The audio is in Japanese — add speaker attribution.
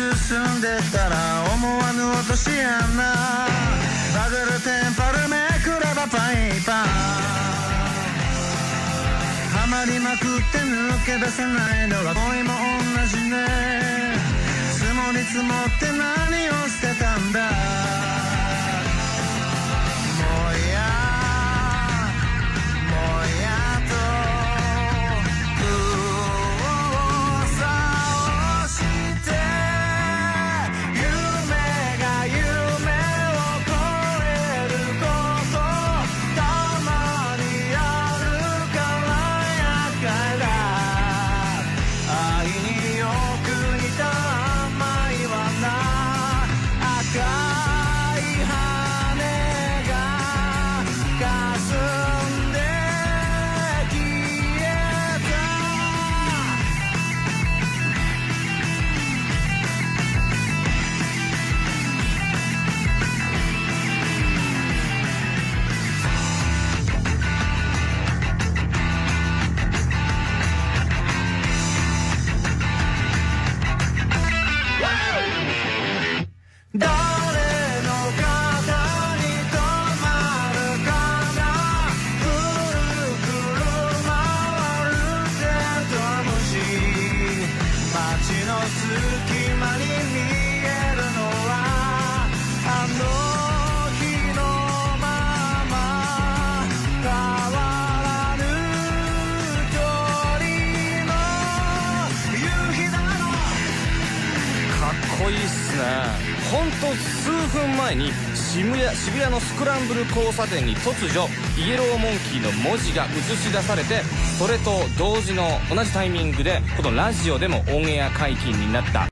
Speaker 1: 進んでたら思わぬ落とし穴、バグルテンパルめくればパイパー、はまりまくって抜け出せないのは恋も同じね。積もり積もって何を捨てたんだ。もやと噂をして夢が夢を超えることたまにあるからやから愛によく似た甘いわな。赤い羽が霞んで消えた。誰の肩に止まるかな。くるくる回るテントウムシ、街の隙間に見えるのはあの日のまま変わらぬ距離の夕日だろ。
Speaker 2: かっこいいっすね。ほんと数分前に渋谷のスクランブル交差点に突如イエローモンキーの文字が映し出されて、それと同時の同じタイミングでこのラジオでもオンエア解禁になった